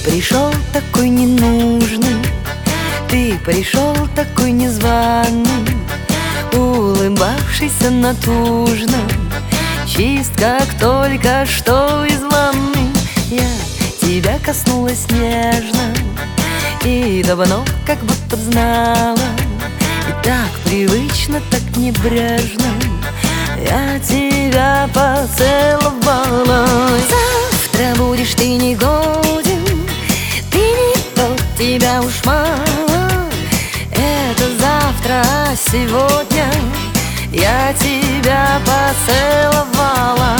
пришел такой ненужный, ты пришел такой незваный, улыбавшийся натужно, чист, как только что из ванны. Я тебя коснулась нежно и давно как будто знала, и так привычно, так небрежно я тебя поцеловала. Завтра будешь ты не годен, ты не тот, тебя уж мало. Это завтра, а сегодня я тебя поцеловала.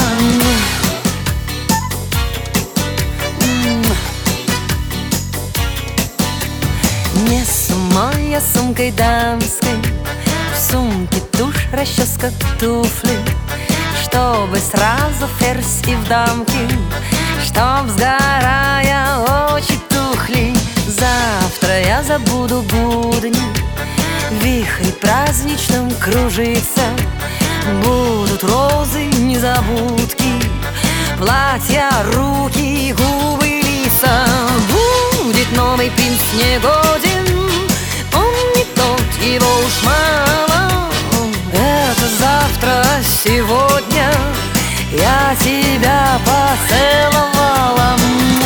Не сумой я сумкой дамской, в сумке тушь, расческа, туфли, чтобы сразу ферзь и в дамки, чтоб сгорая очи тухли. Завтра я забуду будни, в вихре праздничном кружиться. Будут розы, незабудки, платья, руки, губы, лица. Будет новый принц негоден, он не тот, его уж мало. Это завтра, а сегодня я тебя поцеловала.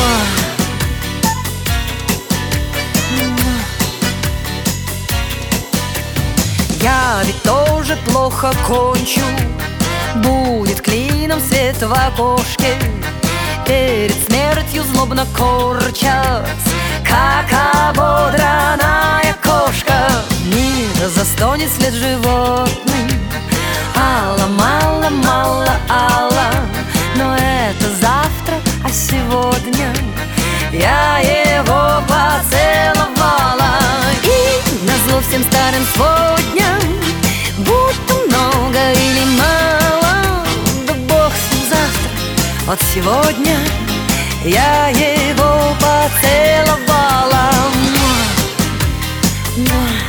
Я ведь тоже плохо кончу, будет клином свет в окошке, перед смертью злобно корчась, как ободранная кошка. Мир застонет след животным, алла, мало, мало, алла. Но это завтра, а сегодня я его поцеловала. И назло всем старым сводням, будто много или мало, да бог с ним завтра, вот сегодня я его поцеловала.